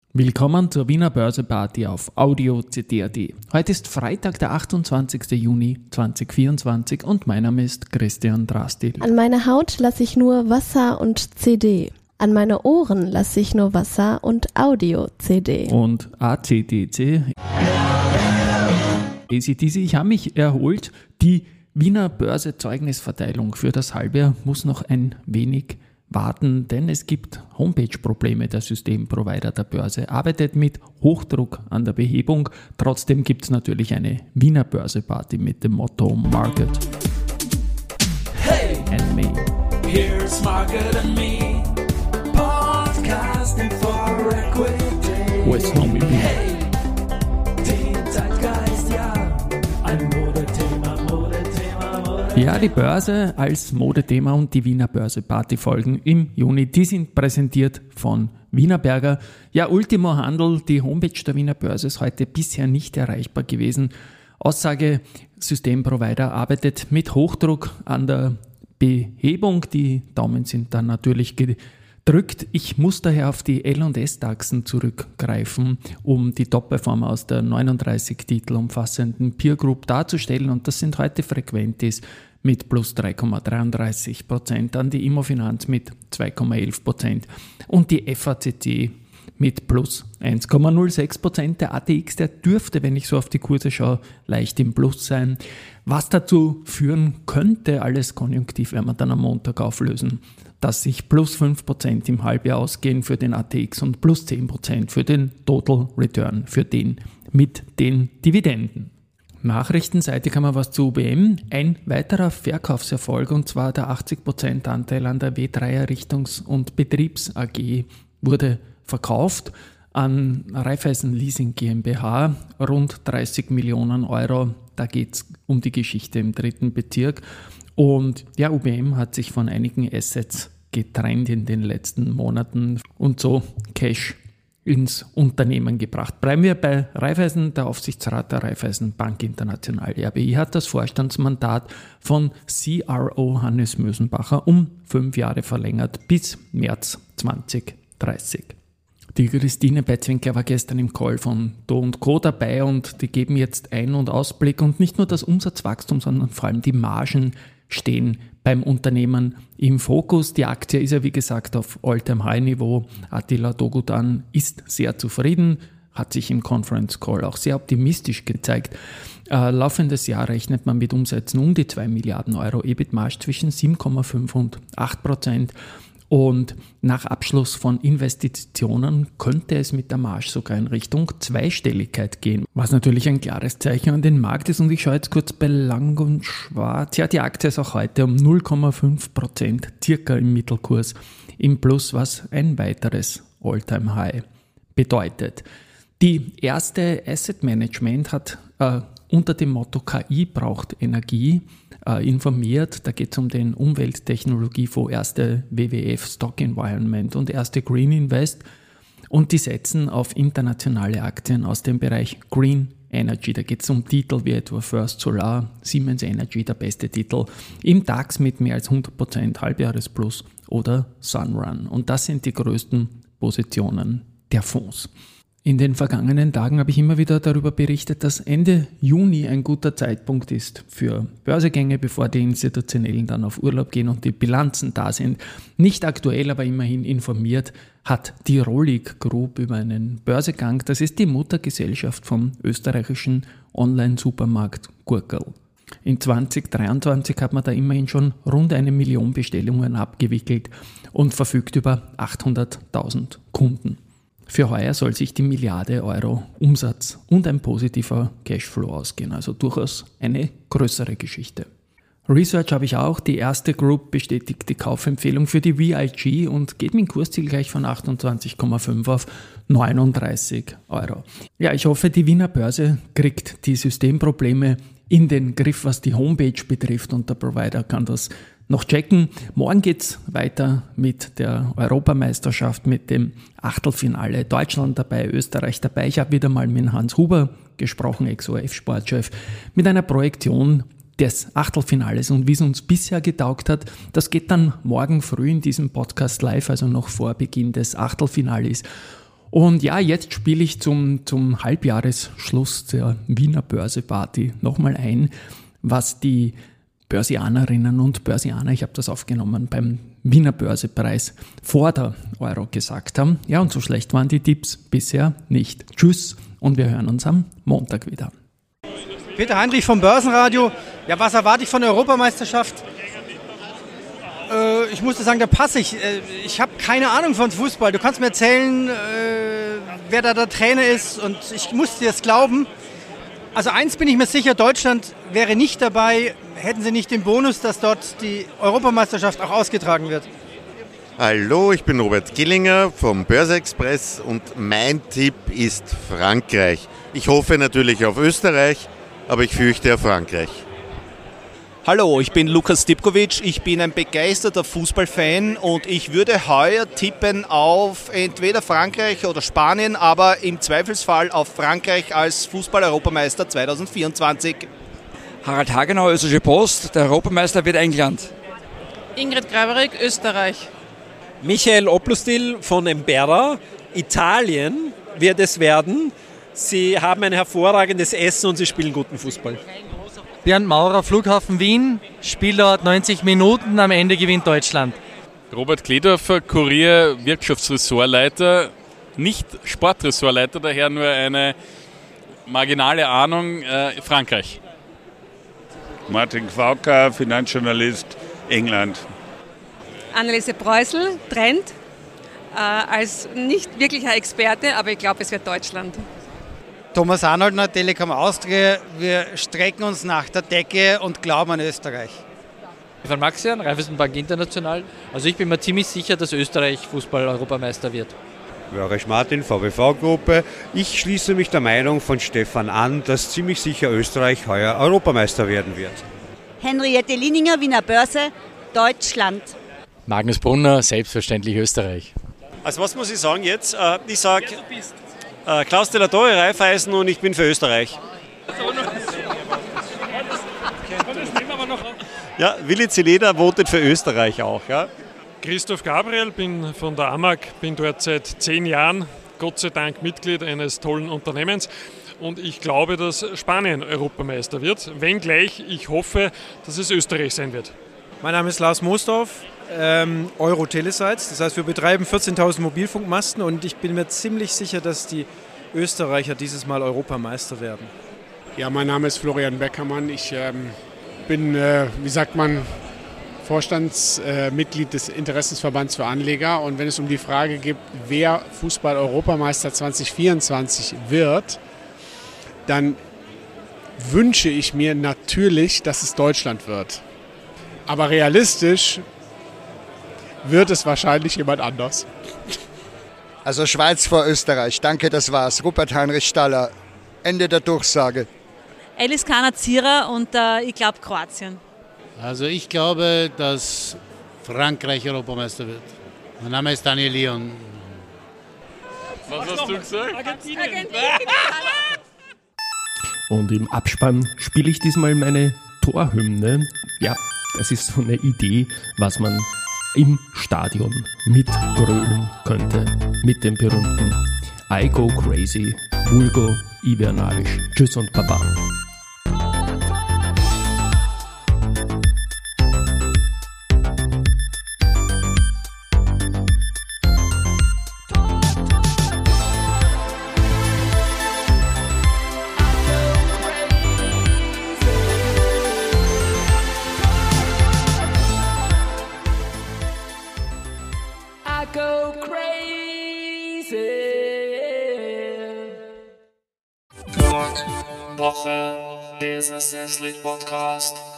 Willkommen zur Wiener Börseparty auf Audio CD.at. Heute ist Freitag, der 28. Juni 2024 und mein Name ist Christian Drastil. An meine Haut lasse ich nur Wasser und CD. An meine Ohren lasse ich nur Wasser und Audio-CD. Und ACDC. ACDC, ich habe mich erholt. Die Wiener Börsezeugnisverteilung für das Halbjahr muss noch ein wenig warten, denn es gibt Homepage-Probleme. Der Systemprovider der Börse arbeitet mit Hochdruck an der Behebung. Trotzdem gibt es natürlich eine Wiener Börseparty mit dem Motto Market and Me. Here's Market and Me, podcasting for equity. Wo ist Homie? Hey, den Zeitgeist, ja, ein Modethema. Ja, die Börse als Modethema und die Wiener Börseparty folgen im Juni. Die sind präsentiert von Wienerberger. Ja, Ultimo Handel, die Homepage der Wiener Börse ist heute bisher nicht erreichbar gewesen. Aussage, Systemprovider arbeitet mit Hochdruck an der Behebung. Die Daumen sind dann natürlich gedrückt. Ich muss daher auf die L&S-DAXen zurückgreifen, um die Top-Performer aus der 39 Titel umfassenden Peer Group darzustellen. Und das sind heute Frequentis mit plus 3,33%, dann die Immofinanz mit 2,11% und die FACC mit plus 1,06%. Der ATX, der dürfte, wenn ich so auf die Kurse schaue, leicht im Plus sein. Was dazu führen könnte, alles konjunktiv werden wir dann am Montag auflösen, dass sich plus 5% im Halbjahr ausgehen für den ATX und plus 10% für den Total Return, für den mit den Dividenden. Nachrichtenseite kann man was zu UBM. Ein weiterer Verkaufserfolg, und zwar der 80% Anteil an der W3 Errichtungs- und Betriebs AG wurde verkauft an Raiffeisen Leasing GmbH, rund 30 Millionen Euro. Da geht es um die Geschichte im 3. Bezirk. Und ja, UBM hat sich von einigen Assets getrennt in den letzten Monaten und so Cash ins Unternehmen gebracht. Bleiben wir bei Raiffeisen. Der Aufsichtsrat der Raiffeisen Bank International RBI hat das Vorstandsmandat von CRO Hannes Mösenbacher um 5 Jahre verlängert bis März 2030. Die Christine Beizwinkler war gestern im Call von Do & Co. dabei und die geben jetzt Ein- und Ausblick und nicht nur das Umsatzwachstum, sondern vor allem die Margen stehen beim Unternehmen im Fokus. Die Aktie ist ja wie gesagt auf All-Time-High-Niveau. Attila Dogudan ist sehr zufrieden, hat sich im Conference Call auch sehr optimistisch gezeigt. Laufendes Jahr rechnet man mit Umsätzen um die 2 Milliarden Euro, EBIT-Marge zwischen 7,5 und 8%. Und nach Abschluss von Investitionen könnte es mit der Marge sogar in Richtung Zweistelligkeit gehen, was natürlich ein klares Zeichen an den Markt ist. Und ich schaue jetzt kurz bei Lang & Schwarz. Ja, die Aktie ist auch heute um 0,5% circa im Mittelkurs im Plus, was ein weiteres All-Time-High bedeutet. Die erste Asset Management hat unter dem Motto KI braucht Energie informiert. Da geht es um den Umwelttechnologiefonds, erste WWF Stock Environment und erste Green Invest. Und die setzen auf internationale Aktien aus dem Bereich Green Energy. Da geht es um Titel wie etwa First Solar, Siemens Energy, der beste Titel, im DAX mit mehr als 100% Halbjahresplus oder Sunrun. Und das sind die größten Positionen der Fonds. In den vergangenen Tagen habe ich immer wieder darüber berichtet, dass Ende Juni ein guter Zeitpunkt ist für Börsegänge, bevor die Institutionellen dann auf Urlaub gehen und die Bilanzen da sind. Nicht aktuell, aber immerhin informiert hat die Rolig Group über einen Börsegang. Das ist die Muttergesellschaft vom österreichischen Online-Supermarkt Gurkel. In 2023 hat man da immerhin schon rund 1 Million Bestellungen abgewickelt und verfügt über 800.000 Kunden. Für heuer soll sich die Milliarde Euro Umsatz und ein positiver Cashflow ausgehen, also durchaus eine größere Geschichte. Research habe ich auch. Die erste Group bestätigt die Kaufempfehlung für die VIG und geht mit dem Kursziel gleich von 28,5 auf 39 Euro. Ja, ich hoffe, die Wiener Börse kriegt die Systemprobleme in den Griff, was die Homepage betrifft, und der Provider kann das noch checken. Morgen geht's weiter mit der Europameisterschaft, mit dem Achtelfinale. Deutschland dabei, Österreich dabei. Ich habe wieder mal mit Hans Huber gesprochen, ex-ORF-Sportchef, mit einer Projektion des Achtelfinales und wie es uns bisher getaugt hat. Das geht dann morgen früh in diesem Podcast live, also noch vor Beginn des Achtelfinales. Und ja, jetzt spiele ich zum Halbjahresschluss der Wiener Börse-Party nochmal ein, was die Börsianerinnen und Börsianer, ich habe das aufgenommen, beim Wiener Börsepreis vor der Euro gesagt haben. Ja, und so schlecht waren die Tipps bisher nicht. Tschüss und wir hören uns am Montag wieder. Peter Heinrich vom Börsenradio. Ja, was erwarte ich von der Europameisterschaft? Ich musste sagen, da passe ich. Ich habe keine Ahnung von Fußball. Du kannst mir erzählen, wer da der Trainer ist und ich muss dir das glauben. Also eins bin ich mir sicher, Deutschland wäre nicht dabei, hätten sie nicht den Bonus, dass dort die Europameisterschaft auch ausgetragen wird. Hallo, ich bin Robert Gillinger vom Börse-Express und mein Tipp ist Frankreich. Ich hoffe natürlich auf Österreich, aber ich fürchte auf Frankreich. Hallo, ich bin Lukas Stipkovic, ich bin ein begeisterter Fußballfan und ich würde heuer tippen auf entweder Frankreich oder Spanien, aber im Zweifelsfall auf Frankreich als Fußball-Europameister 2024. Harald Hagenauer, Österreichische Post, der Europameister wird England. Ingrid Graverig, Österreich. Michael Oplustil von Embera, Italien wird es werden. Sie haben ein hervorragendes Essen und sie spielen guten Fußball. Bernd Maurer, Flughafen Wien, Spiel dauert 90 Minuten, am Ende gewinnt Deutschland. Robert Kledorfer, Kurier, Wirtschaftsressortleiter, nicht Sportressortleiter, daher nur eine marginale Ahnung, Frankreich. Martin Quauka, Finanzjournalist, England. Anneliese Preußel, Trend, als nicht wirklicher Experte, aber ich glaube, es wird Deutschland. Thomas Arnoldner, Telekom Austria, wir strecken uns nach der Decke und glauben an Österreich. Von Maxian, Raiffeisenbank International. Also ich bin mir ziemlich sicher, dass Österreich Fußball-Europameister wird. Jörg Martin, VBV-Gruppe. Ich schließe mich der Meinung von Stefan an, dass ziemlich sicher Österreich heuer Europameister werden wird. Henriette Lininger, Wiener Börse, Deutschland. Magnus Brunner, selbstverständlich Österreich. Also was muss ich sagen jetzt? Ich sage Klaus de la Torre, Raiffeisen und ich bin für Österreich. Ja, Willi Zeleder votet für Österreich auch. Ja. Christoph Gabriel, bin von der AMAG, bin dort seit 10 Jahren, Gott sei Dank Mitglied eines tollen Unternehmens. Und ich glaube, dass Spanien Europameister wird, wenngleich ich hoffe, dass es Österreich sein wird. Mein Name ist Lars Moosdorf, Euro-Telesites. Das heißt, wir betreiben 14.000 Mobilfunkmasten und ich bin mir ziemlich sicher, dass die Österreicher dieses Mal Europameister werden. Ja, mein Name ist Florian Beckermann. Ich bin, Vorstandsmitglied des Interessensverbands für Anleger. Und wenn es um die Frage geht, wer Fußball-Europameister 2024 wird, dann wünsche ich mir natürlich, dass es Deutschland wird. Aber realistisch wird es wahrscheinlich jemand anders. Also Schweiz vor Österreich. Danke, das war's. Rupert Heinrich Staller. Ende der Durchsage. Alice Kana-Zierer und ich glaube Kroatien. Also ich glaube, dass Frankreich Europameister wird. Mein Name ist Daniel Leon. Was hast du gesagt? Argentinien. Und im Abspann spiele ich diesmal meine Torhymne. Ja, das ist so eine Idee, was man im Stadion mitgrölen könnte. Mit dem berühmten I Go Crazy, Vulgo Ivernalisch. Tschüss und Baba. Woche, Business Podcast.